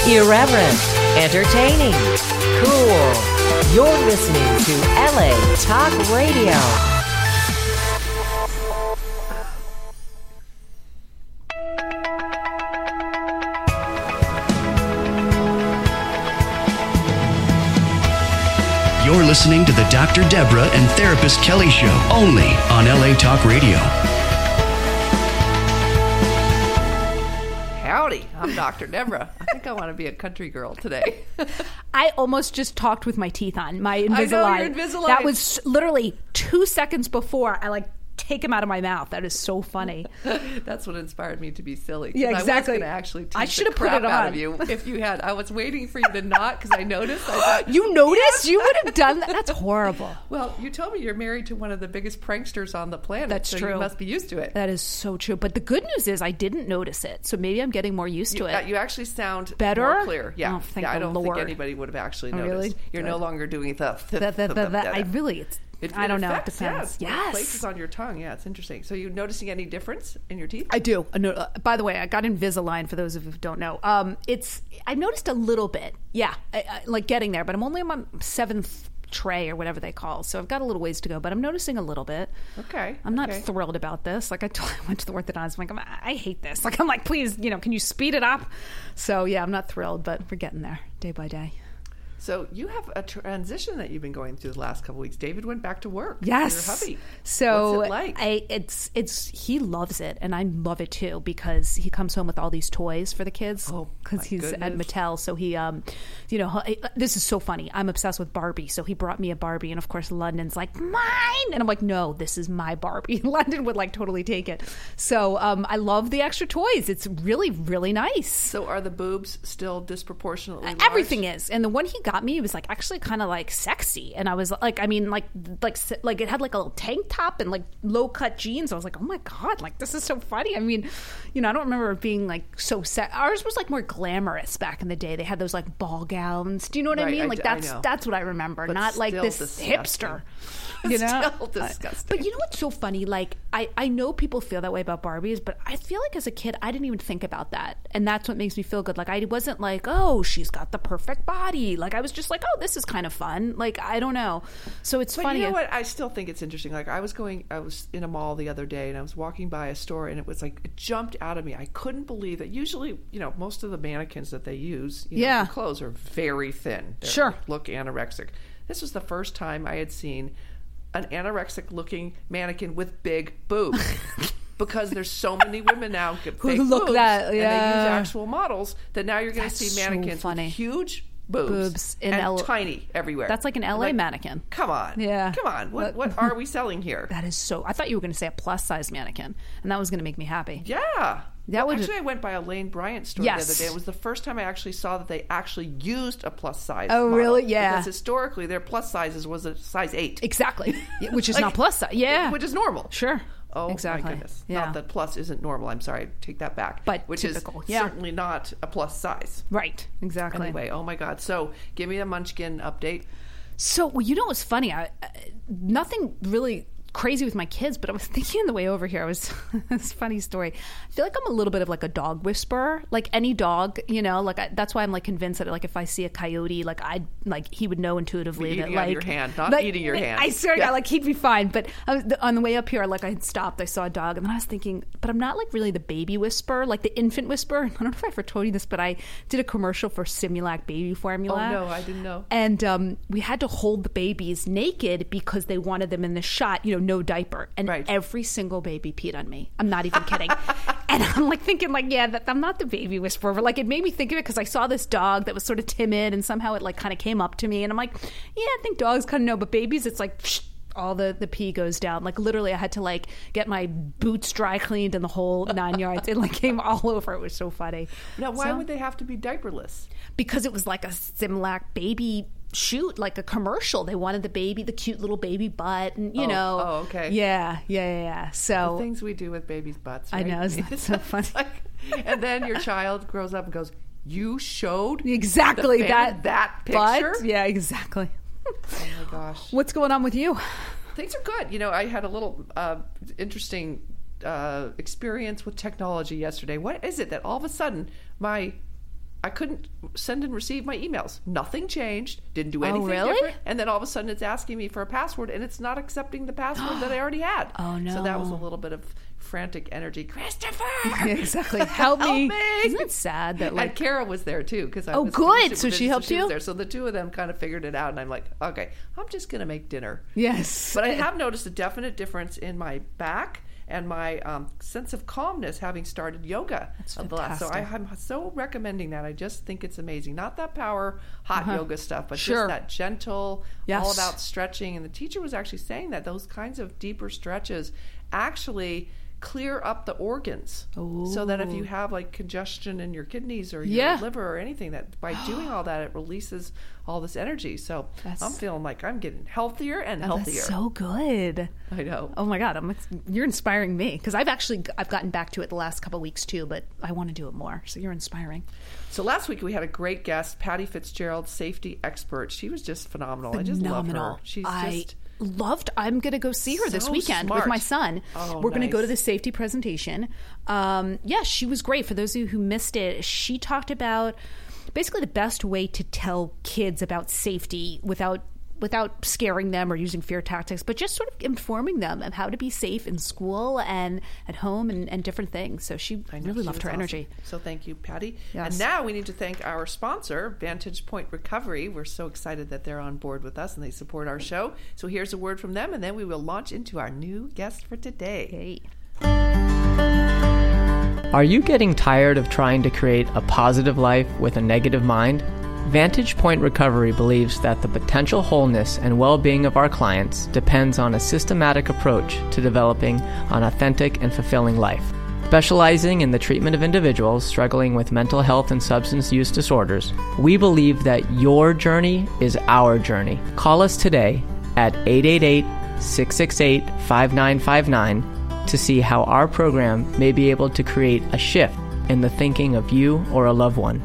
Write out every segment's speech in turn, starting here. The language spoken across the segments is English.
Irreverent, entertaining, cool. You're listening to LA Talk Radio. You're listening to the Dr. Deborah and Therapist Kelly Show, only on LA Talk Radio. Howdy, I'm Dr. Deborah. I think I want to be a country girl today. I almost just talked with my teeth on, my Invisalign. I know, your Invisalign. That was literally 2 seconds before I take them out of my mouth. That is so funny. That's what inspired me to be silly. Yeah, exactly. I was going to actually tease the put crap it out on of you if you had. I was waiting for you to not because I noticed. I thought, you noticed? You would have done that? That's horrible. Well, you told me you're married to one of the biggest pranksters on the planet. That's so true. You must be used to it. That is so true. But the good news is I didn't notice it. So maybe I'm getting more used to it. You actually sound better, more clear. Yeah, oh, thank I the don't Lord. think anybody would have actually noticed. Really? You're no longer doing the I really, I don't know. It depends. Yes. Places on your tongue. Yeah, it's interesting. So you noticing any difference in your teeth? I do. By the way, I got Invisalign for those of you who don't know. I've noticed a little bit. Yeah, I like getting there, but I'm only on my 7th tray or whatever they call. So I've got a little ways to go, but I'm noticing a little bit. Okay. I'm not thrilled about this. I went to the orthodontist. I'm like, I hate this. I'm like, please, can you speed it up? So yeah, I'm not thrilled, but we're getting there day by day. So you have a transition that you've been going through the last couple of weeks. David went back to work. Yes. Your hubby. So what's it like? He loves it, and I love it too because he comes home with all these toys for the kids. Oh, because he's at Mattel. So he, this is so funny. I'm obsessed with Barbie, so he brought me a Barbie, and of course London's like, mine, and I'm like, no, this is my Barbie. London would totally take it. So I love the extra toys. It's really, really nice. So are the boobs still disproportionately large? Everything is, and the one he got me was actually kind of sexy, and I was it had a little tank top and low cut jeans. I was like, oh my god, this is so funny. I mean, I don't remember it being so ours was more glamorous back in the day. They had those ball gowns. Do you know what I mean? That's what I remember. But not this disgusting. Hipster. Still disgusting. But you know what's so funny? I know people feel that way about Barbies, but I feel as a kid I didn't even think about that, and that's what makes me feel good. I wasn't oh, she's got the perfect body. I was just oh, this is kind of fun. I don't know. So it's funny. You know what? I still think it's interesting. I was in a mall the other day, and I was walking by a store, and it was it jumped out of me. I couldn't believe that. Usually, most of the mannequins that they use, for clothes are very thin. They look anorexic. This was the first time I had seen an anorexic-looking mannequin with big boobs. Because there's so many women now get fake look boobs, that, and they use actual models, that now you're going to see mannequins with huge boobs and tiny everywhere. That's an LA mannequin. Come on. Yeah. Come on. What are we selling here? That is so... I thought you were going to say a plus-size mannequin, and that was going to make me happy. Yeah. Actually, I went by a Lane Bryant store the other day. It was the first time I actually saw that they actually used a plus-size model. Really? Yeah. Because historically, their plus sizes was a size 8. Exactly. Which is not plus size. Yeah. Which is normal. Sure. Oh, exactly. My goodness. Yeah. Not that plus isn't normal. I'm sorry. Take that back. But which typical. is certainly not a plus size. Right. Exactly. Anyway, oh my God. So give me a Munchkin update. So, what's funny? Nothing really crazy with my kids, but I was thinking on the way over here, this funny story. I feel I'm a little bit of a dog whisperer. Any dog, that's why I'm convinced that if I see a coyote, I'd he would know intuitively eating that out of your hand, not eating your hand. I swear, he'd be fine. But on the way up here, I had stopped, I saw a dog, and then I was thinking, but I'm not really the baby whisperer, the infant whisperer. I don't know if I ever told you this, but I did a commercial for Similac baby formula. Oh no, I didn't know. And we had to hold the babies naked because they wanted them in the shot, no diaper, and every single baby peed on me. I'm not even kidding. And I'm thinking I'm not the baby whisperer. It made me think of it because I saw this dog that was sort of timid, and somehow it kind of came up to me, and I'm like, yeah, I think dogs kind of know, but babies, it's psh, all the pee goes down. Literally I had to get my boots dry cleaned and the whole 9 yards. It came all over. It was so funny. Now why would they have to be diaperless? Because it was a Similac baby shoot, a commercial. They wanted the cute little baby butt, and Oh, okay. Yeah. So the things we do with babies' butts, right? I know, isn't that so funny? And then your child grows up and goes, "You showed exactly that picture." Butt? Yeah, exactly. Oh my gosh. What's going on with you? Things are good. I had a little interesting experience with technology yesterday. What is it that all of a sudden my I couldn't send and receive my emails. Nothing changed. Didn't do anything really? different. And then all of a sudden it's asking me for a password, and it's not accepting the password that I already had. Oh, no. So that was a little bit of frantic energy. Christopher! Exactly. Help me. me! Isn't it sad that And Kara was there too. Good. So she helped you? Was there. So the two of them kind of figured it out. And I'm like, okay, I'm just going to make dinner. Yes. But I have noticed a definite difference in my back and my sense of calmness having started yoga. That's fantastic. So I'm so recommending that. I just think it's amazing. Not that power, hot yoga stuff, but just that gentle, all about stretching. And the teacher was actually saying that those kinds of deeper stretches actually clear up the organs. So that if you have like congestion in your kidneys or your liver or anything, that by doing all that, it releases all this energy. So I'm feeling like I'm getting healthier and healthier. That's so good. I know. Oh my God, you're inspiring me, because I've gotten back to it the last couple of weeks too, but I want to do it more. So you're inspiring. So last week we had a great guest, Patty Fitzgerald, safety expert. She was just phenomenal. I just love her. I'm going to go see her this weekend with my son. We're going to go to the safety presentation. She was great. For those of you who missed it, she talked about basically the best way to tell kids about safety without scaring them or using fear tactics, but just sort of informing them of how to be safe in school and at home and different things. So she really loved her energy. So thank you, Patty. Yes. And now we need to thank our sponsor, Vantage Point Recovery. We're so excited that they're on board with us and they support our show. So here's a word from them, and then we will launch into our new guest for today. Are you getting tired of trying to create a positive life with a negative mind? Vantage Point Recovery believes that the potential wholeness and well-being of our clients depends on a systematic approach to developing an authentic and fulfilling life. Specializing in the treatment of individuals struggling with mental health and substance use disorders, we believe that your journey is our journey. Call us today at 888-668-5959 to see how our program may be able to create a shift in the thinking of you or a loved one.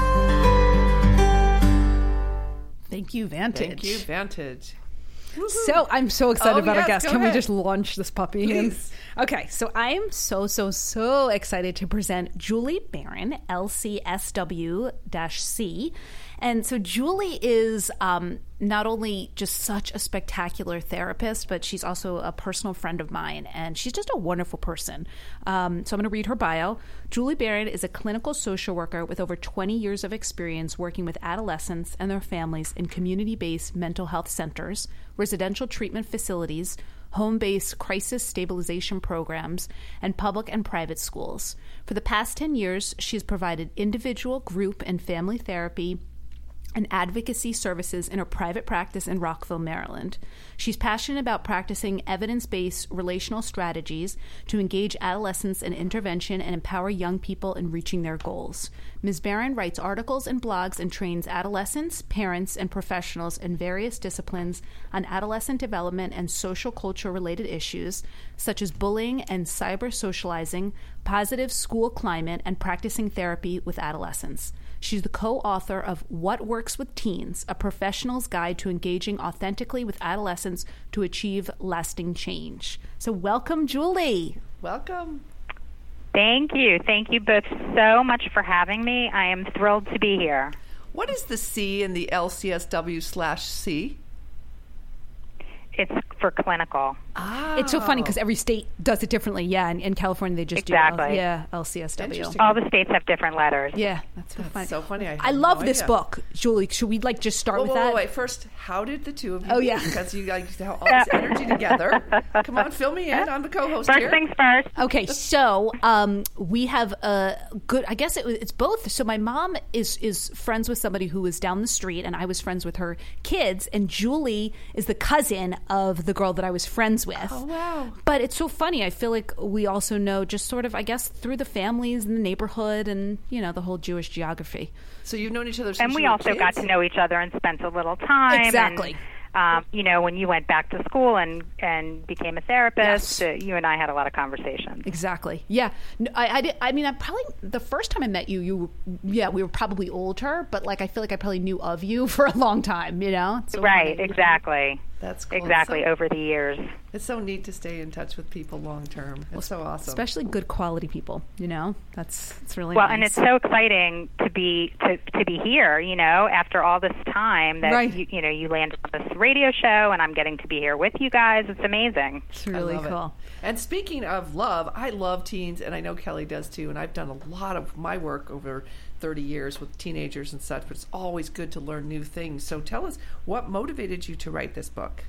Thank you, Vantage. Thank you, Vantage. So I'm so excited about our guest. Can we just launch this puppy in? Okay, so I am so excited to present Julie Barron, LCSW-C. And so Julie is not only just such a spectacular therapist, but she's also a personal friend of mine, and she's just a wonderful person. So I'm going to read her bio. Julie Barron is a clinical social worker with over 20 years of experience working with adolescents and their families in community-based mental health centers, residential treatment facilities, home-based crisis stabilization programs, and public and private schools. For the past 10 years, she's provided individual, group, and family therapy and advocacy services in her private practice in Rockville, Maryland. She's passionate about practicing evidence-based relational strategies to engage adolescents in intervention and empower young people in reaching their goals. Ms. Barron writes articles and blogs and trains adolescents, parents, and professionals in various disciplines on adolescent development and social culture-related issues, such as bullying and cyber-socializing, positive school climate, and practicing therapy with adolescents. She's the co-author of What Works with Teens, a professional's guide to engaging authentically with adolescents to achieve lasting change. So welcome, Julie. Welcome. Thank you. Thank you both so much for having me. I am thrilled to be here. What is the C in the LCSW/C? It's for clinical. It's so funny because every state does it differently. Yeah, in California they just do LCSW. All the states have different letters. Yeah, that's so funny. I love this book, Julie. Should we just start with that? Wait. First, how did the two of you meet? Because you guys have all this energy together. Come on, fill me in. I'm the co-host here. First things first. Okay, so we have a good. I guess it's both. So my mom is friends with somebody who was down the street, and I was friends with her kids. And Julie is the cousin of the girl that I was friends with. Oh, wow. But it's so funny. I feel like we also know just sort of, I guess, through the families and the neighborhood and, the whole Jewish geography. So you've known each other since and we you were also kids? got to know each other and spent a little time. Exactly. And, when you went back to school and became a therapist, you and I had a lot of conversations. Exactly. Yeah. I mean, I probably, the first time I met you, we were probably older, but I feel like I probably knew of you for a long time, So right, exactly. That's cool. Exactly, over the years. It's so neat to stay in touch with people long term. It's so awesome. Especially good quality people, it's really well, nice. And it's so exciting to be here, after all this time that right. you landed on this radio show, and I'm getting to be here with you guys. It's amazing. It's really cool. And speaking of love, I love teens, and I know Kelly does too, and I've done a lot of my work over 30 years with teenagers and such, but it's always good to learn new things. So tell us, what motivated you to write this book?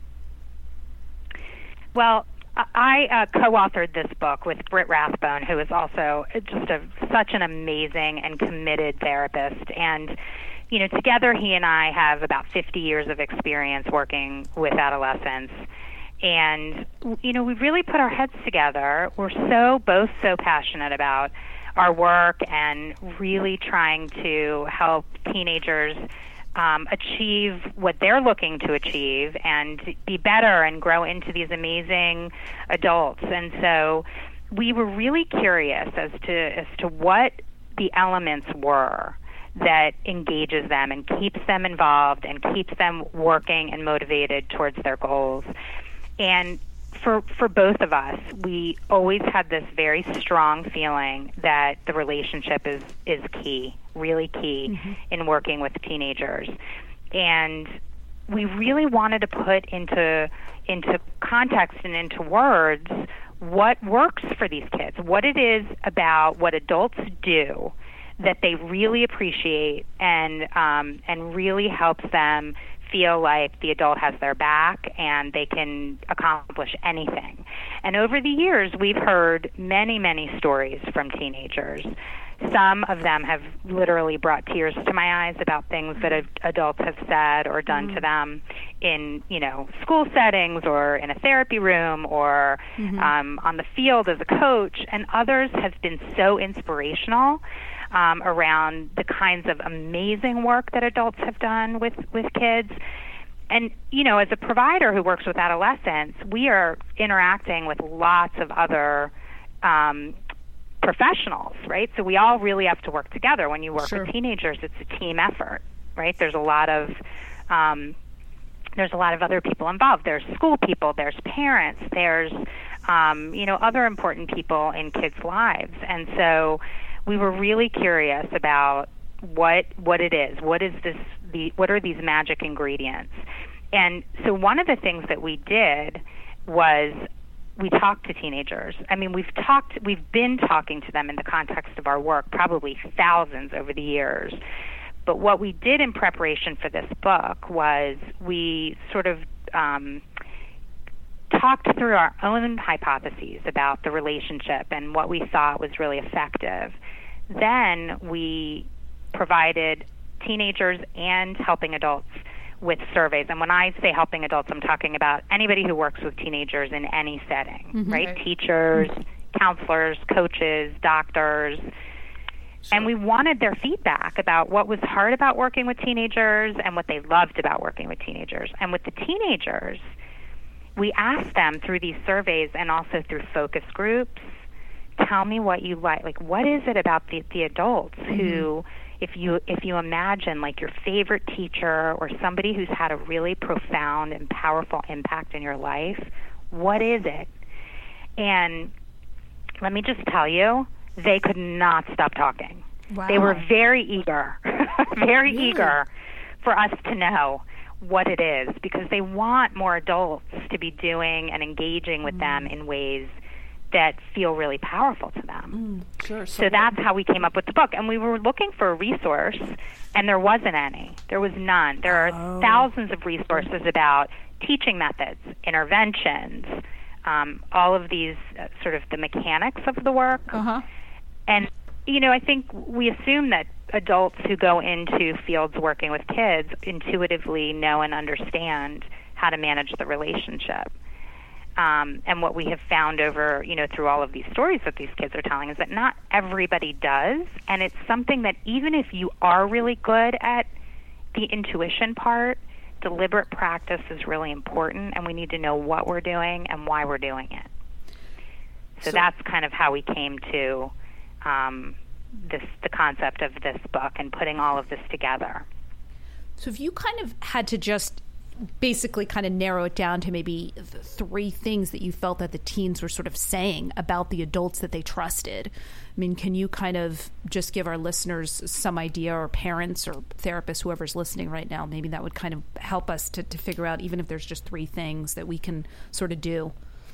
Well, I co-authored this book with Britt Rathbone, who is also just such an amazing and committed therapist. And, together he and I have about 50 years of experience working with adolescents. And, we really put our heads together. We're both so passionate about our work and really trying to help teenagers achieve what they're looking to achieve and be better and grow into these amazing adults. And so we were really curious as to what the elements were that engages them and keeps them involved and keeps them working and motivated towards their goals. And for both of us, we always had this very strong feeling that the relationship is key, really key in working with teenagers. And we really wanted to put into context and into words what works for these kids, what it is about what adults do that they really appreciate and really helps them feel like the adult has their back and they can accomplish anything. And over the years, we've heard many, many stories from teenagers. Some of them have literally brought tears to my eyes about things that adults have said or done to them in, school settings or in a therapy room or on the field as a coach. And others have been so inspirational around the kinds of amazing work that adults have done with kids. And, as a provider who works with adolescents, we are interacting with lots of other professionals, right? So we all really have to work together. When you work with teenagers, it's a team effort, right? There's a lot of other people involved. There's school people, there's parents, there's other important people in kids' lives. And so we were really curious about what it is. What are these magic ingredients? And so one of the things that we did was we talked to teenagers. I mean, we've been talking to them in the context of our work, probably thousands over the years. But what we did in preparation for this book was we sort of talked through our own hypotheses about the relationship and what we thought was really effective. Then we provided teenagers and helping adults with surveys. And when I say helping adults, I'm talking about anybody who works with teenagers in any setting, right? Okay. Teachers, counselors, coaches, doctors. And we wanted their feedback about what was hard about working with teenagers and what they loved about working with teenagers. And with the teenagers, we asked them through these surveys and also through focus groups, tell me what you like. Like, what is it about the adults who, if you imagine like your favorite teacher or somebody who's had a really profound and powerful impact in your life, what is it? And let me just tell you, they could not stop talking. Wow. They were very eager, eager for us to know what it is, because they want more adults to be doing and engaging with them in ways that feel really powerful to them. Sure. So that's how we came up with the book. And we were looking for a resource, and there wasn't any. There was none. There are thousands of resources about teaching methods, interventions, all of these sort of the mechanics of the work. And, I think we assume that adults who go into fields working with kids intuitively know and understand how to manage the relationship. And what we have found over, through all of these stories that these kids are telling is that not everybody does. And it's something that even if you are really good at the intuition part, deliberate practice is really important, and we need to know what we're doing and why we're doing it. So that's kind of how we came to the concept of this book and putting all of this together. So if you kind of had to just basically kind of narrow it down to maybe 3 things that you felt that the teens were sort of saying about the adults that they trusted. I mean, can you kind of just give our listeners some idea, or parents or therapists, whoever's listening right now, maybe that would kind of help us to figure out, even if there's just 3 things that we can sort of do.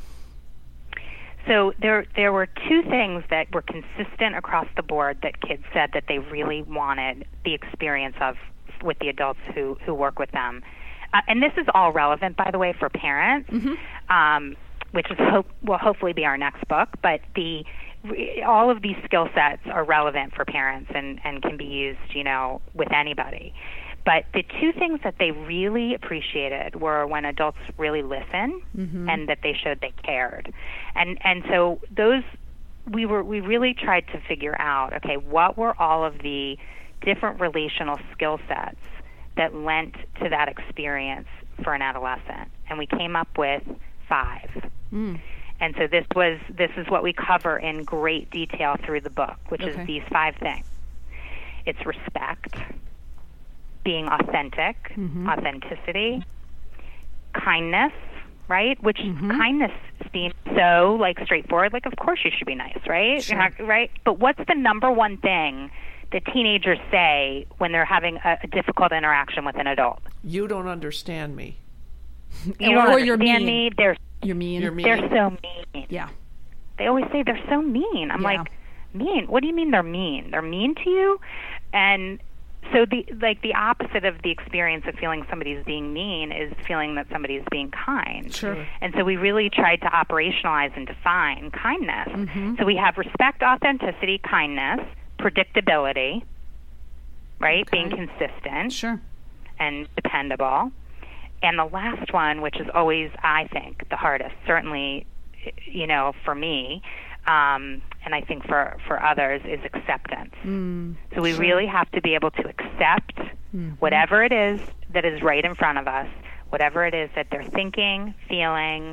So there were 2 things that were consistent across the board that kids said that they really wanted the experience of with the adults who work with them. And this is all relevant, by the way, for parents, which will hopefully be our next book. But all of these skill sets are relevant for parents and can be used, with anybody. But the 2 things that they really appreciated were when adults really listen and that they showed they cared. And so those we really tried to figure out, okay, what were all of the different relational skill sets that lent to that experience for an adolescent, and we came up with 5. And so this is what we cover in great detail through the book, which is these 5 things. It's respect, being authentic, authenticity, kindness, right? Which kindness seems so straightforward. Of course you should be nice, right? Sure. Right? But what's the number one thing that teenagers say when they're having a difficult interaction with an adult? You don't understand me. You don't understand me. You're mean. They're so mean. Yeah. They always say they're so mean. I'm like, mean? What do you mean they're mean? They're mean to you? And so the opposite of the experience of feeling somebody's being mean is feeling that somebody's being kind. Sure. And so we really tried to operationalize and define kindness. So we have respect, authenticity, kindness, predictability, right? Okay. Being consistent. Sure. And dependable. And the last one, which is always, I think, the hardest, certainly, for me, and I think for others, is acceptance. So we really have to be able to accept whatever it is that is right in front of us, whatever it is that they're thinking, feeling,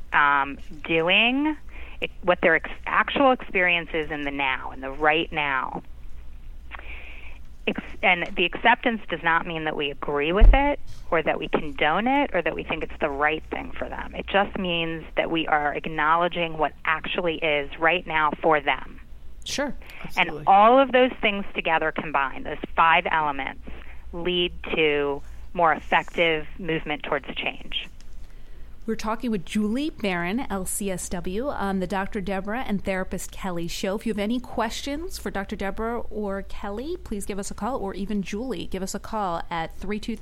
doing, what their actual experience is in the now, in the right now. And the acceptance does not mean that we agree with it or that we condone it or that we think it's the right thing for them. It just means that we are acknowledging what actually is right now for them. Sure. Absolutely. And all of those things together combined, those 5 elements, lead to more effective movement towards change. We're talking with Julie Barron, LCSW, on the Dr. Deborah and Therapist Kelly show. If you have any questions for Dr. Deborah or Kelly, please give us a call, or even Julie, give us a call at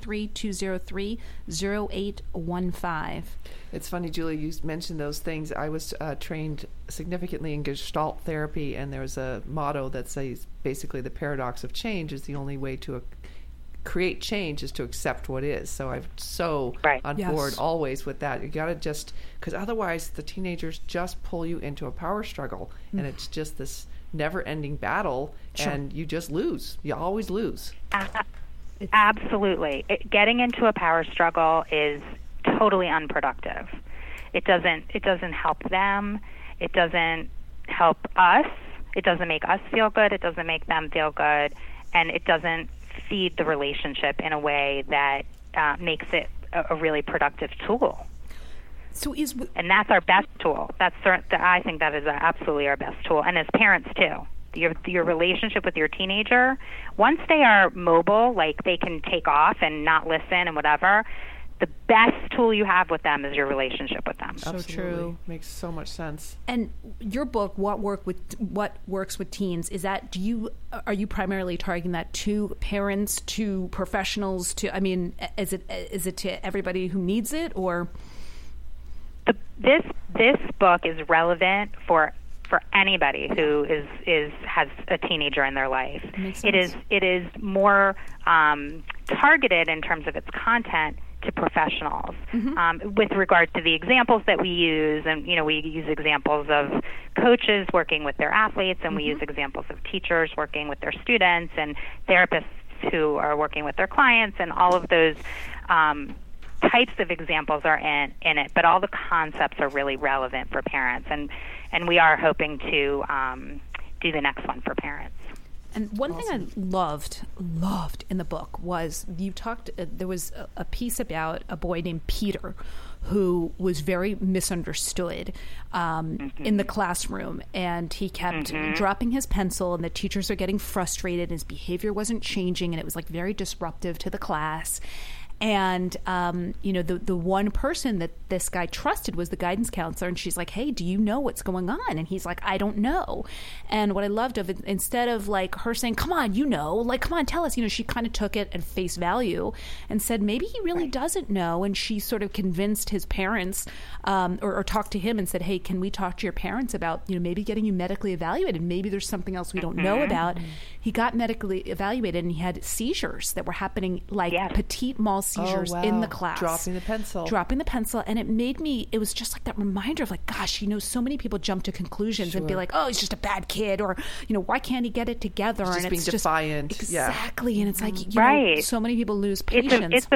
323-203-0815. It's funny, Julie, you mentioned those things. I was trained significantly in Gestalt therapy, and there's a motto that says basically the paradox of change is the only way to create change is to accept what is. So I'm on board always with that. You got to just, because otherwise the teenagers just pull you into a power struggle, and it's just this never-ending battle, and you just lose. You always lose. Absolutely. Getting into a power struggle is totally unproductive. It doesn't help them. It doesn't help us. It doesn't make us feel good. It doesn't make them feel good. And it doesn't feed the relationship in a way that makes it a really productive tool. And that's our best tool. I think that is absolutely our best tool. And as parents too, your relationship with your teenager, once they are mobile, like they can take off and not listen and whatever, the best tool you have with them is your relationship with them. So true. Makes so much sense. And your book, What Works with Teens, are you primarily targeting that to parents, to professionals, is it to everybody who needs it, or? This book is relevant for anybody who has a teenager in their life. It is more targeted in terms of its content to professionals with regard to the examples that we use. And we use examples of coaches working with their athletes, and we use examples of teachers working with their students, and therapists who are working with their clients, and all of those types of examples are in it, but all the concepts are really relevant for parents, and we are hoping to do the next one for parents. And one thing I loved in the book was you talked, there was a piece about a boy named Peter who was very misunderstood in the classroom, and he kept dropping his pencil, and the teachers are getting frustrated, and his behavior wasn't changing, and it was like very disruptive to the class. And, the one person that this guy trusted was the guidance counselor. And she's like, hey, do you know what's going on? And he's like, I don't know. And what I loved of it, instead of like her saying, come on, come on, tell us, she kind of took it at face value and said, maybe he really doesn't know. And she sort of convinced his parents or talked to him and said, hey, can we talk to your parents about, maybe getting you medically evaluated? Maybe there's something else we don't know about. He got medically evaluated, and he had seizures that were happening like petite mal seizures in the class. Dropping the pencil. And it was just like that reminder of like, gosh, so many people jump to conclusions and be like, oh, he's just a bad kid, or, why can't he get it together? He's and being defiant. Exactly. And it's like, so many people lose patience.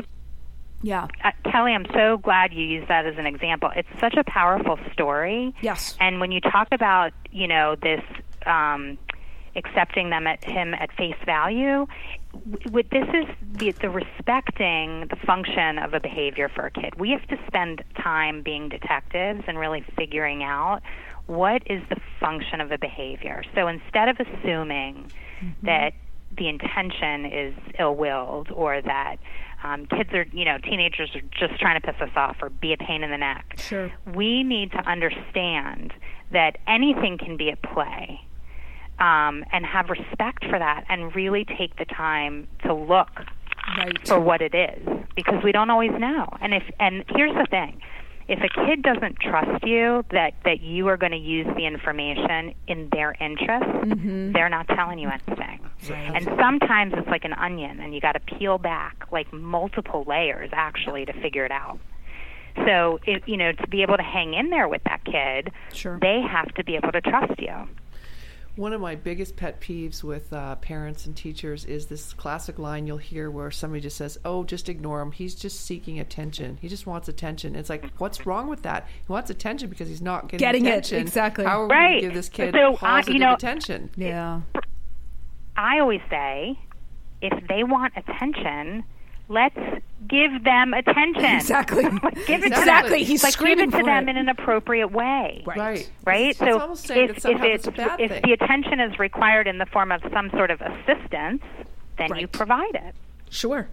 Kelly, I'm so glad you used that as an example. It's such a powerful story. Yes. And when you talk about, this accepting him at face value, this is the respecting the function of a behavior for a kid. We have to spend time being detectives and really figuring out what is the function of a behavior. So instead of assuming that the intention is ill-willed, or that kids are, teenagers are just trying to piss us off or be a pain in the neck, we need to understand that anything can be at play. And have respect for that, and really take the time to look for what it is, because we don't always know. And here's the thing: if a kid doesn't trust you that you are going to use the information in their interest, they're not telling you anything. And sometimes it's like an onion, and you got to peel back like multiple layers actually to figure it out. So, to be able to hang in there with that kid, they have to be able to trust you. One of my biggest pet peeves with parents and teachers is this classic line you'll hear where somebody just says, oh, just ignore him. He's just seeking attention. He just wants attention. It's like, what's wrong with that? He wants attention because he's not getting attention. It. Exactly. How are we going to give this kid positive attention? Yeah. I always say, if they want attention, let's give them attention. Exactly. Give it exactly. He's like, screaming give it to them in an appropriate way. Right. So if the attention is required in the form of some sort of assistance, then you provide it. Sure.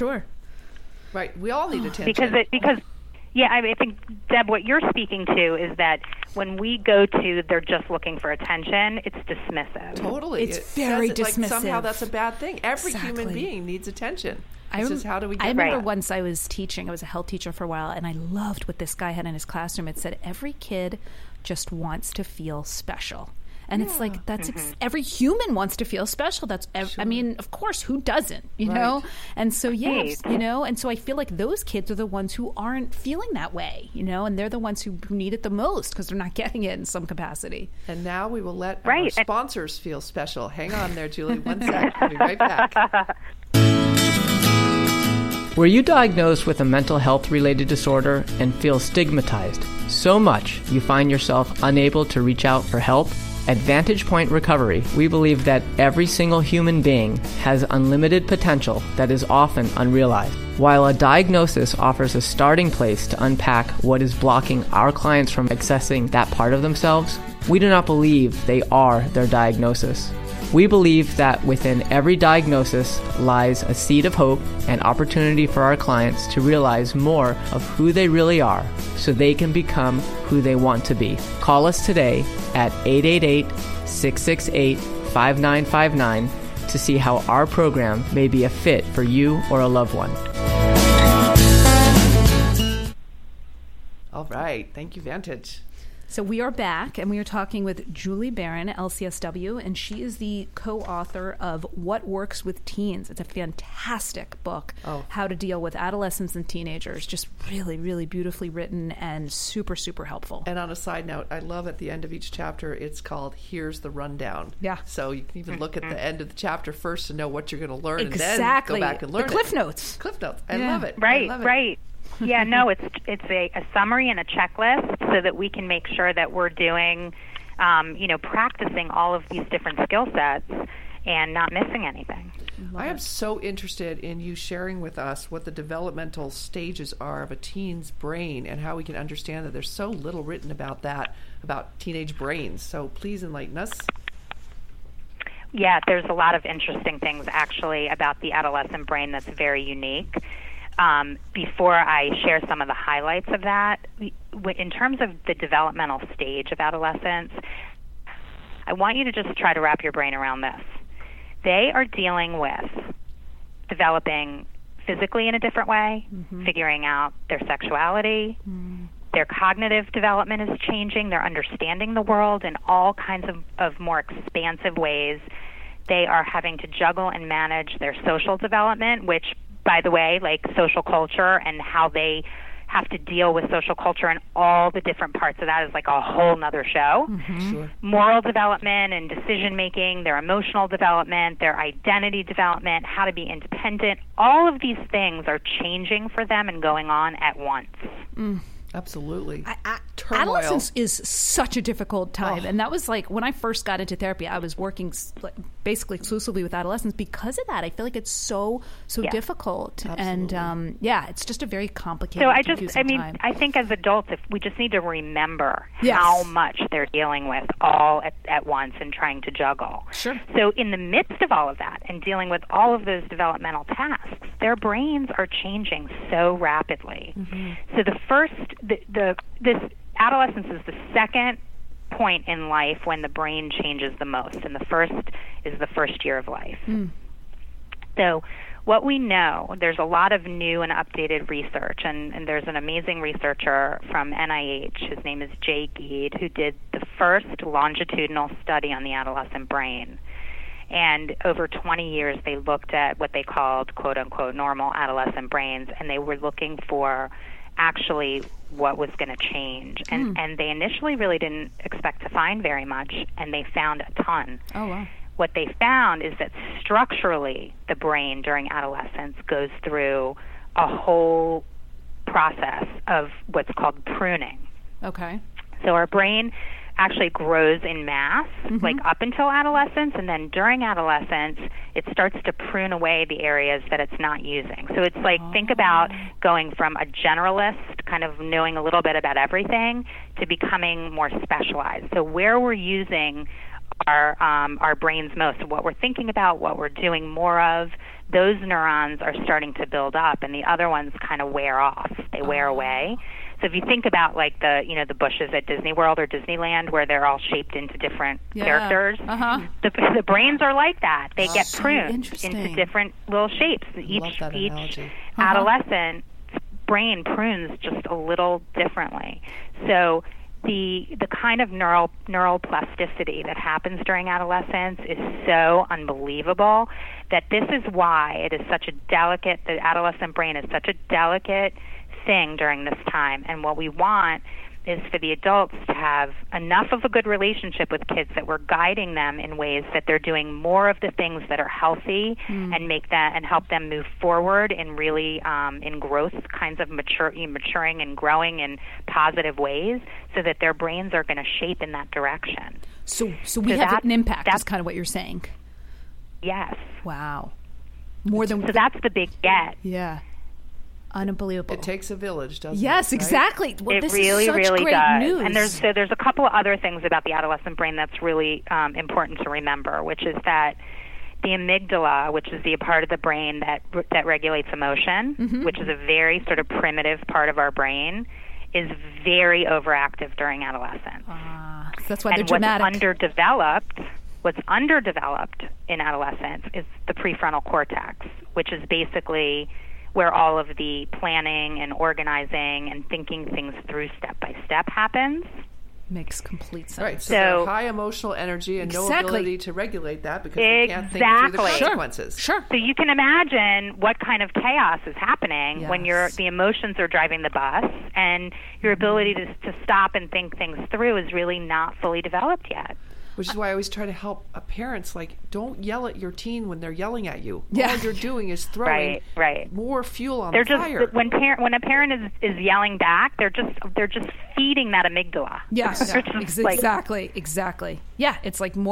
Right. We all need attention. Because I think, Deb, what you're speaking to is that when we go to they're just looking for attention, it's dismissive. Totally. It's very dismissive. Like somehow that's a bad thing. Every human being needs attention. I remember once I was teaching. I was a health teacher for a while, and I loved what this guy had in his classroom. It said, every kid just wants to feel special. And it's like, that's every human wants to feel special. I mean, of course, who doesn't, know? And so, and so I feel like those kids are the ones who aren't feeling that way, and they're the ones who need it the most because they're not getting it in some capacity. And now we will let our sponsors feel special. Hang on there, Julie, 1 sec. We'll be right back. Were you diagnosed with a mental health-related disorder and feel stigmatized so much you find yourself unable to reach out for help? At Vantage Point Recovery, we believe that every single human being has unlimited potential that is often unrealized. While a diagnosis offers a starting place to unpack what is blocking our clients from accessing that part of themselves, we do not believe they are their diagnosis. We believe that within every diagnosis lies a seed of hope and opportunity for our clients to realize more of who they really are so they can become who they want to be. Call us today at 888-668-5959 to see how our program may be a fit for you or a loved one. All right. Thank you, Vantage. So we are back, and we are talking with Julie Barron, LCSW, and she is the co-author of What Works with Teens. It's a fantastic book, How to Deal with Adolescents and Teenagers. Just really, really beautifully written and super, super helpful. And on a side note, I love at the end of each chapter, it's called Here's the Rundown. Yeah. So you can even look at the end of the chapter first to know what you're going to learn, exactly. And then go back and learn the Cliff Notes. Cliff Notes. I love it. Right. Yeah, no, it's a summary and a checklist so that we can make sure that we're doing, practicing all of these different skill sets and not missing anything. I am so interested in you sharing with us what the developmental stages are of a teen's brain and how we can understand that there's so little written about that, about teenage brains. So please enlighten us. Yeah, there's a lot of interesting things actually about the adolescent brain that's very unique. Before I share some of the highlights of that, in terms of the developmental stage of adolescence, I want you to just try to wrap your brain around this. They are dealing with developing physically in a different way, figuring out their sexuality, their cognitive development is changing, they're understanding the world in all kinds of more expansive ways. They are having to juggle and manage their social development, which, by the way, like social culture and how they have to deal with social culture and all the different parts of that is like a whole nother show. Sure. Moral development and decision making, their emotional development, their identity development, how to be independent, all of these things are changing for them and going on at once. Absolutely. Adolescence is such a difficult time. And that was like when I first got into therapy, I was working basically exclusively with adolescents because of that. I feel like it's so difficult. Absolutely. And it's just a very complicated, time. I think as adults, if we just need to remember how much they're dealing with all at once and trying to juggle. Sure. So in the midst of all of that and dealing with all of those developmental tasks, their brains are changing so rapidly. So the first, this adolescence is the second point in life when the brain changes the most, and the first is the first year of life. So what we know, there's a lot of new and updated research, and there's an amazing researcher from NIH, his name is Jay Geed, who did the first longitudinal study on the adolescent brain. And over 20 years, they looked at what they called, quote-unquote, normal adolescent brains, and they were looking for actually what was going to change. And they initially really didn't expect to find very much, and they found a ton. Oh, wow. What they found is that structurally, the brain during adolescence goes through a whole process of what's called pruning. Okay. So our brain actually grows in mass, like up until adolescence, and then during adolescence, it starts to prune away the areas that it's not using. So it's like, think about going from a generalist, kind of knowing a little bit about everything, to becoming more specialized. So where we're using our brains most, what we're thinking about, what we're doing more of, those neurons are starting to build up, and the other ones kind of wear off. They wear away. So if you think about like the bushes at Disney World or Disneyland where they're all shaped into different characters, the brains are like that. They get pruned into different little shapes. Each adolescent brain prunes just a little differently. So the kind of neuroplasticity that happens during adolescence is so unbelievable that this is why it is such a delicate, the adolescent brain is such a delicate thing during this time. And what we want is for the adults to have enough of a good relationship with kids that we're guiding them in ways that they're doing more of the things that are healthy and make that and help them move forward in really in growth kinds of maturing and growing in positive ways, so that their brains are going to shape in that direction. So we have an impact. That's kind of what you're saying. Yes. Wow. So that's the big get. Yeah. Unbelievable. It takes a village, doesn't it? Yes, exactly. Well, it really, really does. News. And there's a couple of other things about the adolescent brain that's really important to remember, which is that the amygdala, which is the part of the brain that regulates emotion, which is a very sort of primitive part of our brain, is very overactive during adolescence. So that's why they're dramatic. What's underdeveloped in adolescence is the prefrontal cortex, which is basically where all of the planning and organizing and thinking things through step by step happens. Makes complete sense. Right. So high emotional energy and no ability to regulate that because we can't think through the consequences. Sure. So you can imagine what kind of chaos is happening when the emotions are driving the bus, and your ability to stop and think things through is really not fully developed yet. Which is why I always try to help parents, like, don't yell at your teen when they're yelling at you. Yeah. All you're doing is throwing more fuel on the fire. When a parent is yelling back, they're just feeding that amygdala. Yes, exactly. Yeah, it's like more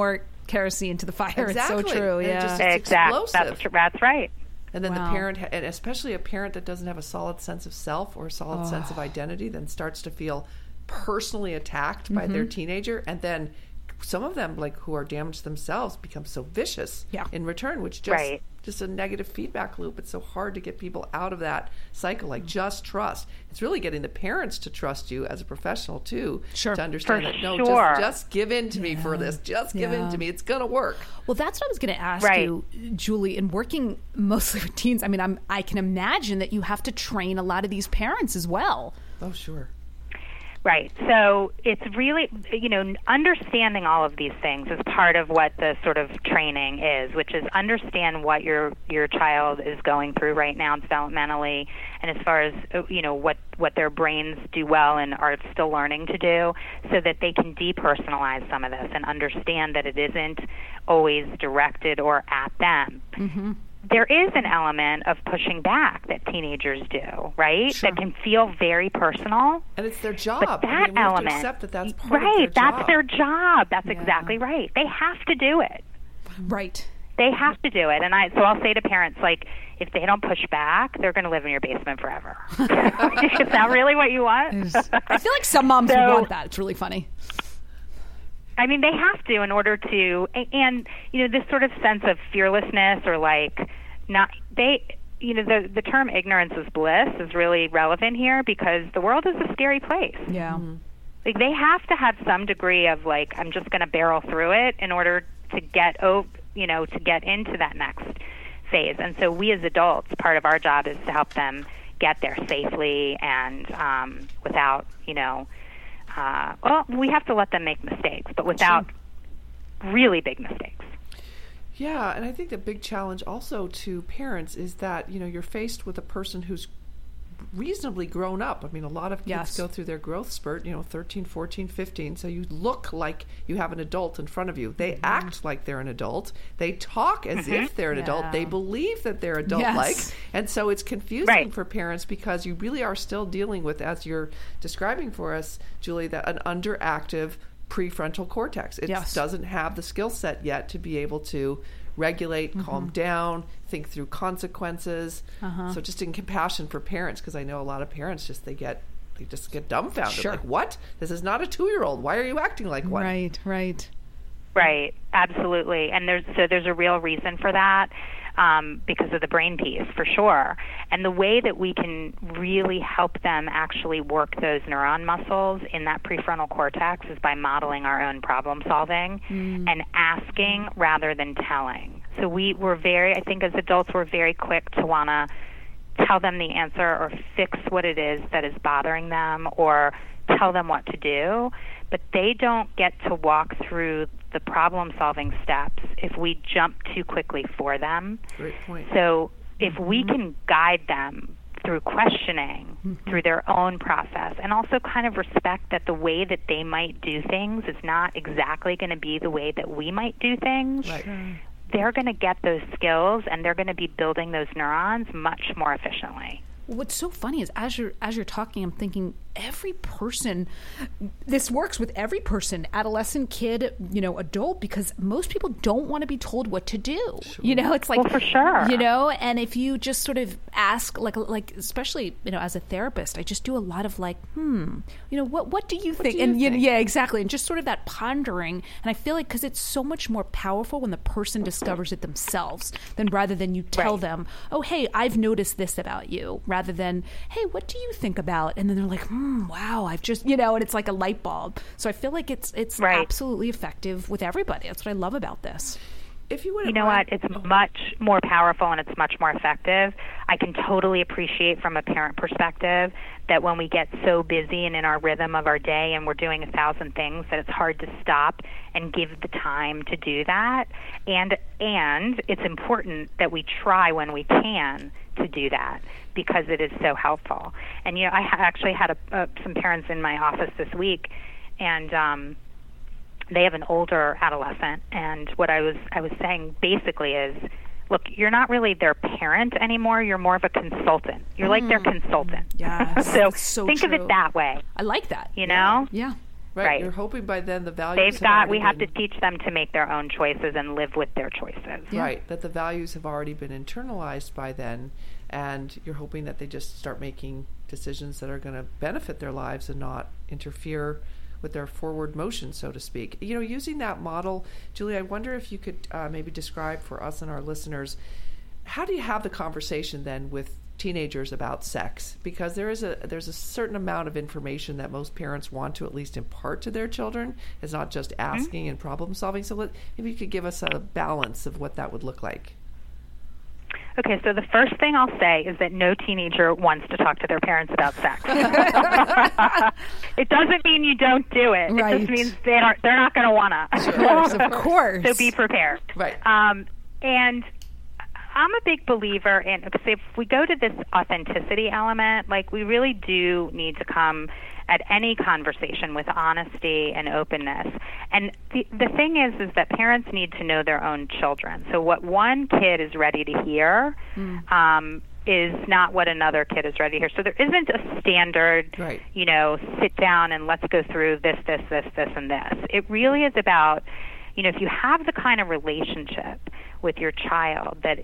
kerosene to the fire. Exactly. It's so true. Yeah, exactly. That's right. And then the parent, and especially a parent that doesn't have a solid sense of self or a solid sense of identity, then starts to feel personally attacked by their teenager, and then some of them, like who are damaged themselves, become so vicious in return, which just a negative feedback loop. It's so hard to get people out of that cycle. Like, just trust. It's really getting the parents to trust you as a professional too, to understand that just give in to me for this. Just give in to me. It's gonna work. Well, that's what I was going to ask you, Julie. In working mostly with teens, I mean, I can imagine that you have to train a lot of these parents as well. Oh, sure. Right. So it's really, understanding all of these things is part of what the sort of training is, which is understand what your child is going through right now developmentally, and as far as, what their brains do well and are still learning to do, so that they can depersonalize some of this and understand that it isn't always directed or at them. Mm-hmm. There is an element of pushing back that teenagers do, right? Sure. That can feel very personal. And it's their job. But that element, we have to accept that that's part of their job. That's their job. That's exactly right. They have to do it. Right. They have to do it. And so I'll say to parents, like, if they don't push back, they're going to live in your basement forever. Is that really what you want? I feel like some moms would want that. It's really funny. I mean, they have to in order to, and this sort of sense of fearlessness, or like the term ignorance is bliss is really relevant here, because the world is a scary place. Yeah. Mm-hmm. Like, they have to have some degree of, like, I'm just going to barrel through it in order to get into that next phase. And so we as adults, part of our job is to help them get there safely and without, we have to let them make mistakes, but without really big mistakes. Yeah, and I think the big challenge also to parents is that, you're faced with a person who's reasonably grown up. I mean, a lot of kids go through their growth spurt, 13, 14, 15. So you look like you have an adult in front of you. They act like they're an adult. They talk as if they're an adult. They believe that they're adult-like. And so it's confusing for parents, because you really are still dealing with, as you're describing for us, Julie, that an underactive prefrontal cortex. It doesn't have the skill set yet to be able to regulate, calm down, think through consequences. So just in compassion for parents, because I know a lot of parents they just get dumbfounded. Like, what? This is not a 2-year-old. Why are you acting like one? Right. Absolutely. And there's a real reason for that. Because of the brain piece, for sure. And the way that we can really help them actually work those neuron muscles in that prefrontal cortex is by modeling our own problem solving and asking rather than telling. So I think as adults, we're very quick to want to tell them the answer or fix what it is that is bothering them or tell them what to do, but they don't get to walk through the problem-solving steps if we jump too quickly for them. Great point. So if we can guide them through questioning, through their own process, and also kind of respect that the way that they might do things is not exactly going to be the way that we might do things, they're going to get those skills and they're going to be building those neurons much more efficiently. What's so funny is as you're talking, I'm thinking every person, this works with every person, adolescent, kid, adult, because most people don't want to be told what to do. It's like, well, for sure. And if you just sort of ask, like especially, as a therapist, I just do a lot of like, what do you think? Yeah, exactly. And just sort of that pondering. And I feel like, because it's so much more powerful when the person discovers it themselves than rather than you tell them, oh, hey, I've noticed this about you, rather than, hey, what do you think about? And then they're like, wow, I've just, and it's like a light bulb. So I feel like it's absolutely effective with everybody. That's what I love about this. If you would, what? It's much more powerful and it's much more effective. I can totally appreciate from a parent perspective that when we get so busy and in our rhythm of our day and we're doing 1,000 things, that it's hard to stop and give the time to do that. And it's important that we try when we can to do that, because it is so helpful. And I actually had some parents in my office this week, and they have an older adolescent, and what I was saying basically is, look, you're not really their parent anymore. You're more of a consultant. You're like their consultant. Yeah. so think true. of it that way. I like that. You know? Yeah. Right. You're hoping by then the values we have to teach them to make their own choices and live with their choices. Yeah. Right. That the values have already been internalized by then, and you're hoping that they just start making decisions that are going to benefit their lives and not interfere with their forward motion, so to speak. Using that model, Julie, I wonder if you could maybe describe for us and our listeners, how do you have the conversation then with teenagers about sex? Because there's a certain amount of information that most parents want to at least impart to their children. It's not just asking and problem solving. So maybe you could give us a balance of what that would look like. Okay, so the first thing I'll say is that no teenager wants to talk to their parents about sex. It doesn't mean you don't do it. Right. It just means they're not going to want to. Of course. So be prepared. Right. And I'm a big believer in, if we go to this authenticity element, we really do need to come at any conversation with honesty and openness. And the thing is that parents need to know their own children. So what one kid is ready to hear is not what another kid is ready to hear. So there isn't a standard, right, sit down and let's go through this, and this. It really is about, if you have the kind of relationship with your child that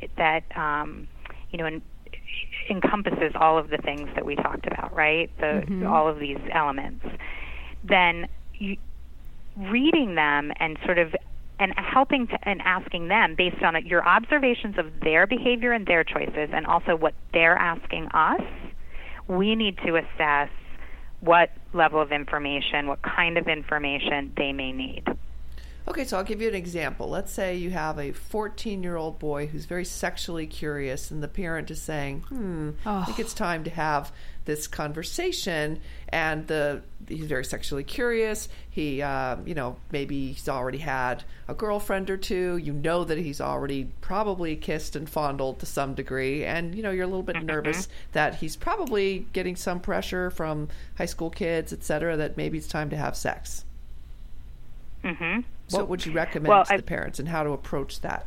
encompasses all of the things that we talked about, right? All of these elements. Then reading them and and helping and asking them based on your observations of their behavior and their choices, and also what they're asking us, we need to assess what level of information, what kind of information they may need. Okay, so I'll give you an example. Let's say you have a 14-year-old boy who's very sexually curious, and the parent is saying, I think it's time to have this conversation, and he's very sexually curious. He, maybe he's already had a girlfriend or two. You know that he's already probably kissed and fondled to some degree, and, you're a little bit nervous that he's probably getting some pressure from high school kids, et cetera, that maybe it's time to have sex. Mm-hmm. What would you recommend to the parents, and how to approach that?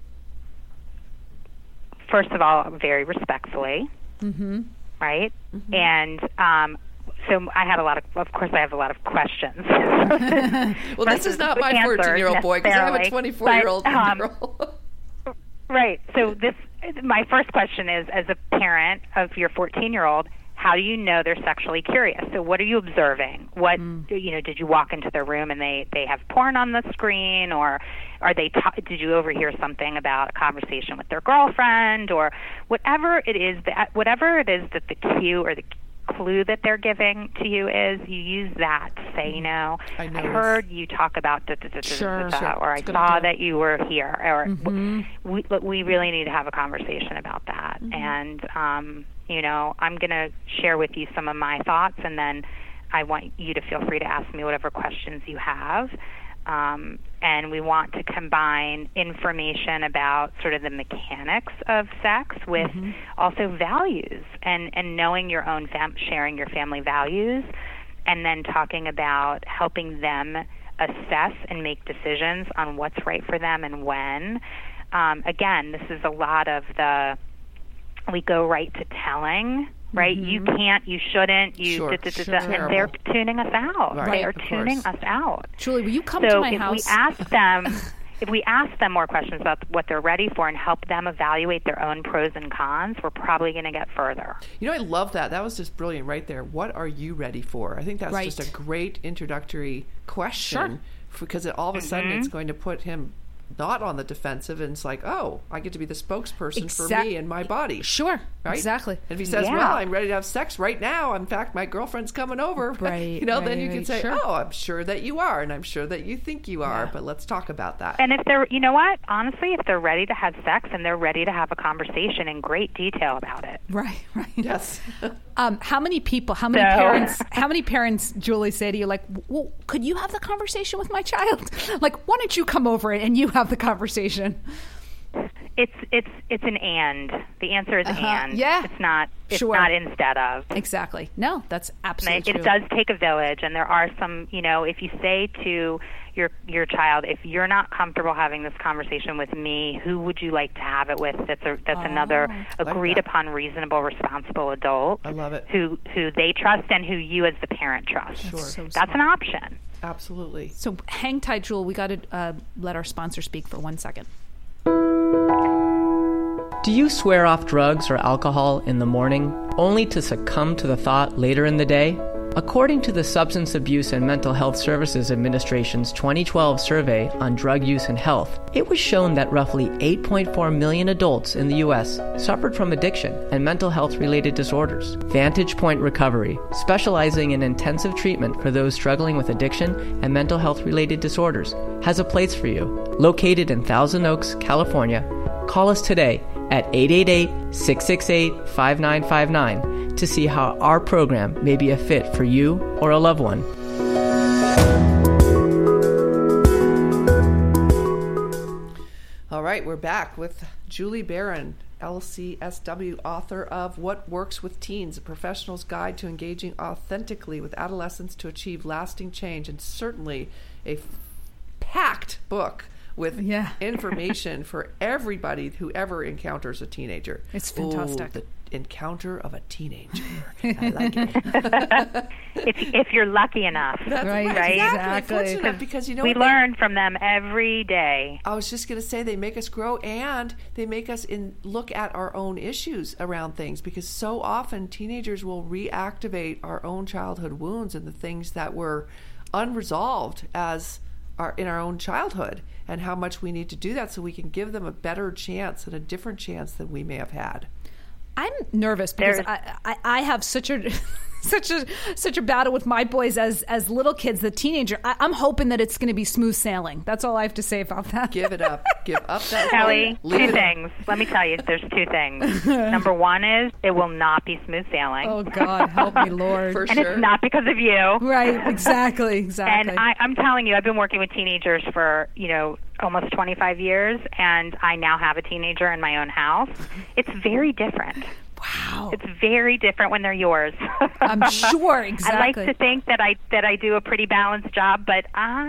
First of all, very respectfully, right? Mm-hmm. And so I have a lot of questions. Well, this is not my 14-year-old boy, because I have a 24-year-old girl. Right. So my first question is, as a parent of your 14-year-old, how do you know they're sexually curious? So what are you observing? What did you walk into their room and they have porn on the screen, or are they did you overhear something about a conversation with their girlfriend, or whatever it is that the cue or the clue that they're giving to you is, you use that to say, I heard you talk about or I saw that you were here, or we really need to have a conversation about that. And I'm going to share with you some of my thoughts, and then I want you to feel free to ask me whatever questions you have. And we want to combine information about sort of the mechanics of sex with also values, and knowing your own sharing your family values, and then talking about helping them assess and make decisions on what's right for them and when. Again, this is a lot of we go right to telling, right? You can't, you shouldn't, and they're tuning us out. Right. They are tuning us out. Julie, will you come to my house? If we ask them more questions about what they're ready for and help them evaluate their own pros and cons, we're probably going to get further. I love that. That was just brilliant right there. What are you ready for? I think that's just a great introductory question, because all of a sudden it's going to put him not on the defensive, and it's like, I get to be the spokesperson for me and my body. Sure. Right? Exactly. And if he says, well, I'm ready to have sex right now. In fact, my girlfriend's coming over. Right. Then you can say, I'm sure that you are, and I'm sure that you think you are, but let's talk about that. And if they're, honestly, if they're ready to have sex and they're ready to have a conversation in great detail about it. Right. Yes. How many parents, Julie, say to you, well, could you have the conversation with my child? Why don't you come over and you have the conversation? It's an and. The answer is and. Yeah. It's not instead of. Exactly. No, that's absolutely true. It does take a village, and there are some, if you say to your child, if you're not comfortable having this conversation with me, who would you like to have it with? That's another agreed upon, reasonable, responsible adult. I love it. Who they trust and who you as the parent trust. Sure. That's an option. Absolutely. So hang tight, Jewel. We got to let our sponsor speak for 1 second. Do you swear off drugs or alcohol in the morning, only to succumb to the thought later in the day? According to the Substance Abuse and Mental Health Services Administration's 2012 survey on drug use and health, it was shown that roughly 8.4 million adults in the U.S. suffered from addiction and mental health-related disorders. Vantage Point Recovery, specializing in intensive treatment for those struggling with addiction and mental health-related disorders, has a place for you. Located in Thousand Oaks, California, call us today at 888-668-5959 to see how our program may be a fit for you or a loved one. All right, we're back with Julie Barron, LCSW, author of What Works with Teens, A Professional's Guide to Engaging Authentically with Adolescents to Achieve Lasting Change, and certainly a packed book with information for everybody who ever encounters a teenager. It's fantastic. Ooh, the encounter of a teenager. I like it. if you're lucky enough. That's right. Exactly. Enough because, you know, we learn from them every day. I was just going to say they make us grow, and they make us look at our own issues around things, because so often teenagers will reactivate our own childhood wounds and the things that were unresolved in our own childhood, and how much we need to do that so we can give them a better chance and a different chance than we may have had. I'm nervous because I have such a battle with my boys as little kids, the teenager. I'm hoping that it's going to be smooth sailing. That's all I have to say about that. Give it up. Give up that. Kelly, two things. Let me tell you, there's two things. Number one is it will not be smooth sailing. Oh, God, help me, Lord. For and sure. It's not because of you. Right, exactly. And I'm telling you, I've been working with teenagers for, almost 25 years, and I now have a teenager in my own house. It's very different. Wow. It's very different when they're yours. I'm sure, exactly. I like to think that I do a pretty balanced job, but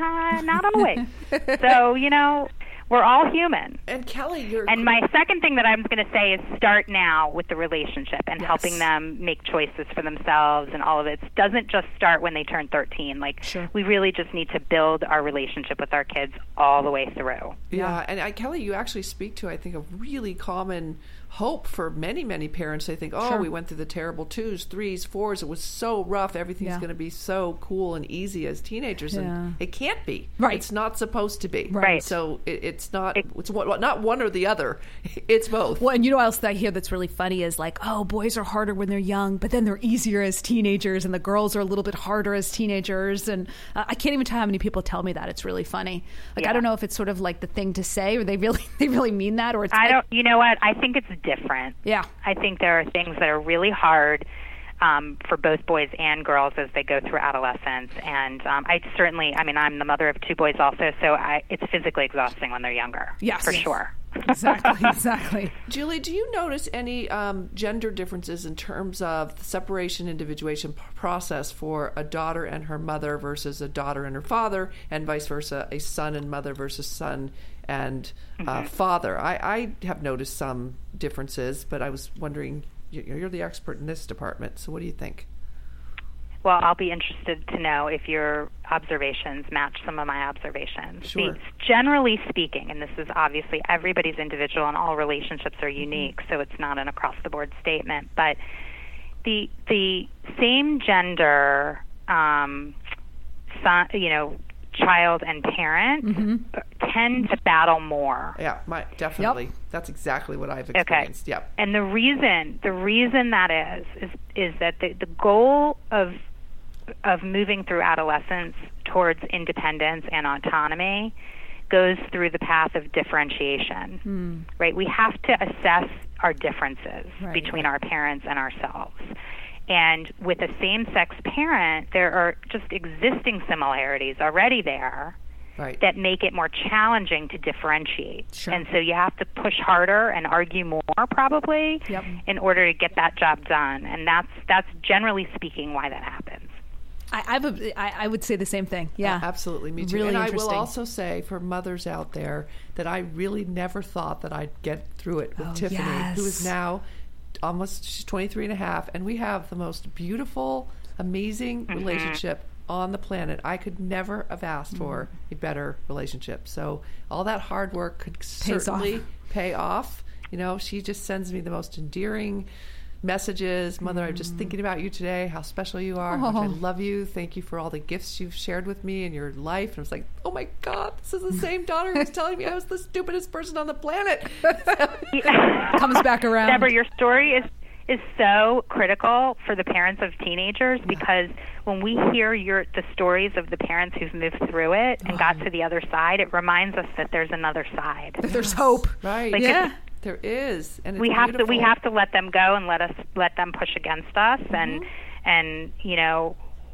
not always. So, we're all human. And Kelly, And my second thing that I'm going to say is start now with the relationship and helping them make choices for themselves, and all of it. It doesn't just start when they turn 13. We really just need to build our relationship with our kids all the way through. Yeah, and Kelly, you actually speak to, I think, a really common hope for many, many parents. They think, we went through the terrible 2s, 3s, 4s. It was so rough. Everything's going to be so cool and easy as teenagers. And it can't be. Right. It's not supposed to be. Right. So it's not not one or the other. It's both. Well, and what else I hear that's really funny is boys are harder when they're young, but then they're easier as teenagers, and the girls are a little bit harder as teenagers. And I can't even tell you how many people tell me that. It's really funny. I don't know if it's sort of like the thing to say, or they really mean that, or it's. You know what? I think it's different. Yeah. I think there are things that are really hard for both boys and girls as they go through adolescence. And I'm the mother of 2 boys also, so it's physically exhausting when they're younger. Yes. For sure. Exactly. Julie, do you notice any gender differences in terms of the separation individuation process for a daughter and her mother versus a daughter and her father, and vice versa, a son and mother versus son and father? I have noticed some differences, but I was wondering, you're the expert in this department, so what do you think? Well, I'll be interested to know if your observations match some of my observations. Sure. Generally speaking, and this is obviously everybody's individual and all relationships are unique, so it's not an across-the-board statement, but the same gender, child and parent tend to battle more. Yeah, definitely. Yep. That's exactly what I've experienced. Okay. Yep. And the reason that is that the goal of moving through adolescence towards independence and autonomy goes through the path of differentiation. Right? We have to assess our differences between our parents and ourselves. And with a same-sex parent, there are just existing similarities already there that make it more challenging to differentiate. Sure. And so you have to push harder and argue more, probably, in order to get that job done. And that's generally speaking why that happens. I would say the same thing. Yeah, absolutely. Me too. Really and interesting. I will also say for mothers out there that I really never thought that I'd get through it with Tiffany, who is now she's 23 and a half, and we have the most beautiful, amazing relationship on the planet. I could never have asked for a better relationship. So all that hard work could certainly pay off. She just sends me the most endearing messages. Mother, I'm just thinking about you today, how special you are, how much I love you. Thank you for all the gifts you've shared with me in your life. And I was like, oh my God, this is the same daughter who's telling me I was the stupidest person on the planet. Comes back around. Deborah, your story is so critical for the parents of teenagers, because when we hear the stories of the parents who've moved through it and got to the other side, it reminds us that there's another side. That there's hope. Right. There is, and it's we have to let them go and let them push against us, and know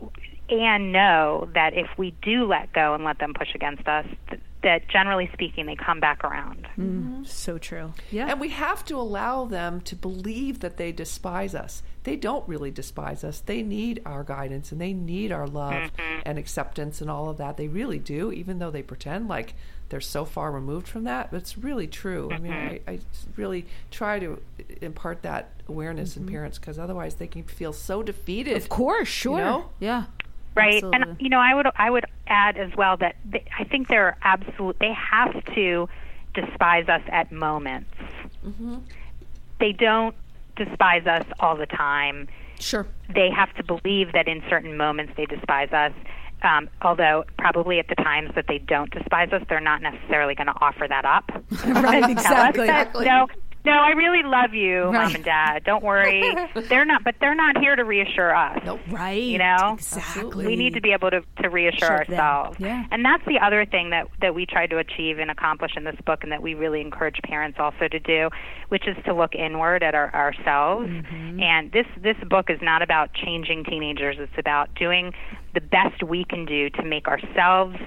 that if we do let go and let them push against us, that generally speaking they come back around. So true. Yeah. And we have to allow them to believe that they despise us. They don't really despise us. They need our guidance, and they need our love and acceptance and all of that. They really do, even though they pretend like they're so far removed from that. But it's really true. I mean, I really try to impart that awareness in parents, because otherwise they can feel so defeated. Of course, sure. Yeah. Right. Absolutely. And I would add as well that I think they have to despise us at moments. They don't despise us all the time. Sure. They have to believe that in certain moments they despise us. Although probably at the times that they don't despise us, they're not necessarily going to offer that up. Right, exactly. No, I really love you, Mom and Dad. Don't worry. They're not here to reassure us. Nope. Right. Exactly. We need to be able to reassure ourselves. Yeah. And that's the other thing that we try to achieve and accomplish in this book, and that we really encourage parents also to do, which is to look inward at ourselves. And this book is not about changing teenagers. It's about doing the best we can do to make ourselves,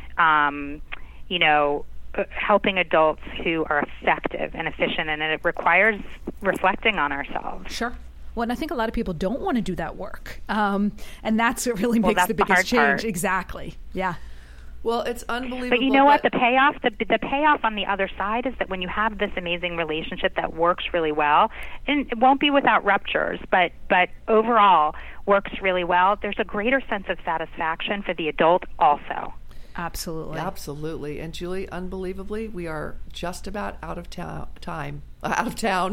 helping adults who are effective and efficient, and it requires reflecting on ourselves. Sure. Well, and I think a lot of people don't want to do that work, and that's what really makes the biggest change. Part. Exactly. Yeah. Well, it's unbelievable. But you know what? The payoff on the other side is that when you have this amazing relationship that works really well, and it won't be without ruptures, but overall works really well, there's a greater sense of satisfaction for the adult also. Absolutely. And Julie, unbelievably, we are just about out of town. We are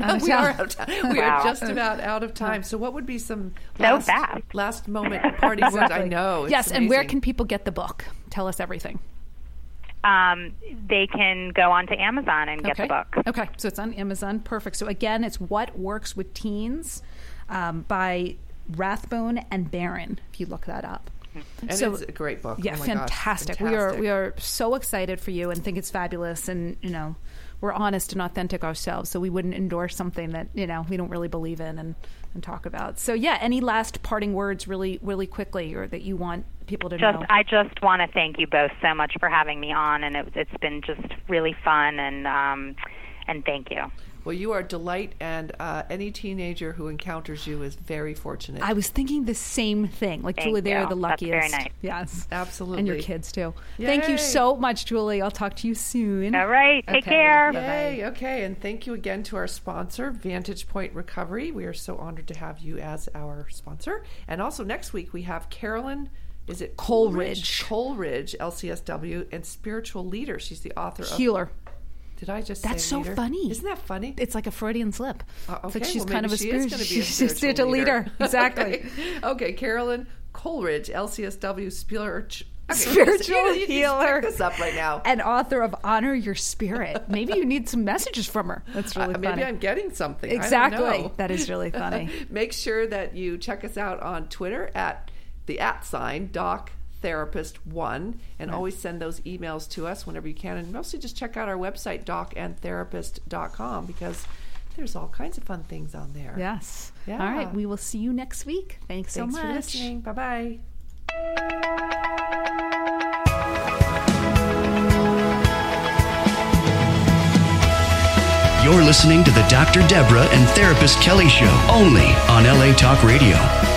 just about out of time. So what would be some last moment party words? I know. Yes, amazing. And where can people get the book? Tell us everything. They can go onto Amazon and get the book. Okay, so it's on Amazon. Perfect. So again, it's What Works with Teens by Rathbone and Barron, if you look that up. And so, it's a great book. Yeah, fantastic. We are so excited for you and think it's fabulous, and we're honest and authentic ourselves, so we wouldn't endorse something that we don't really believe in and talk about. So yeah, any last parting words really really quickly, or that you want people to know? I just want to thank you both so much for having me on, and it's been just really fun, and thank you. Well, you are a delight, and any teenager who encounters you is very fortunate. I was thinking the same thing. Like, Julie, they're the luckiest. That's very nice. Yes. Absolutely. And your kids, too. Yay. Thank you so much, Julie. I'll talk to you soon. All right. Take care. Yay. Okay. And thank you again to our sponsor, Vantage Point Recovery. We are so honored to have you as our sponsor. And also next week, we have Carolyn... Is it Coleridge, LCSW, and spiritual leader. She's the author of... Healer. Did I just That's say so leader? funny. Isn't that funny? It's like a Freudian slip. Okay. It's like she's well, kind of a spiritual leader. Exactly. Okay, Carolyn Coleridge, LCSW spiritual healer. Pick this up right now. And author of Honor Your Spirit. Maybe you need some messages from her. That's really funny. Maybe I'm getting something. Exactly. I don't know. That is really funny. Make sure that you check us out on Twitter at the @ Doc Therapist 1, and always send those emails to us whenever you can, and mostly just check out our website docandtherapist.com, because there's all kinds of fun things on there. Yes. Yeah. All right, we will see you next week. Thanks so much for listening. Bye-bye. You're listening to the Dr. Deborah and Therapist Kelly Show, only on LA Talk Radio.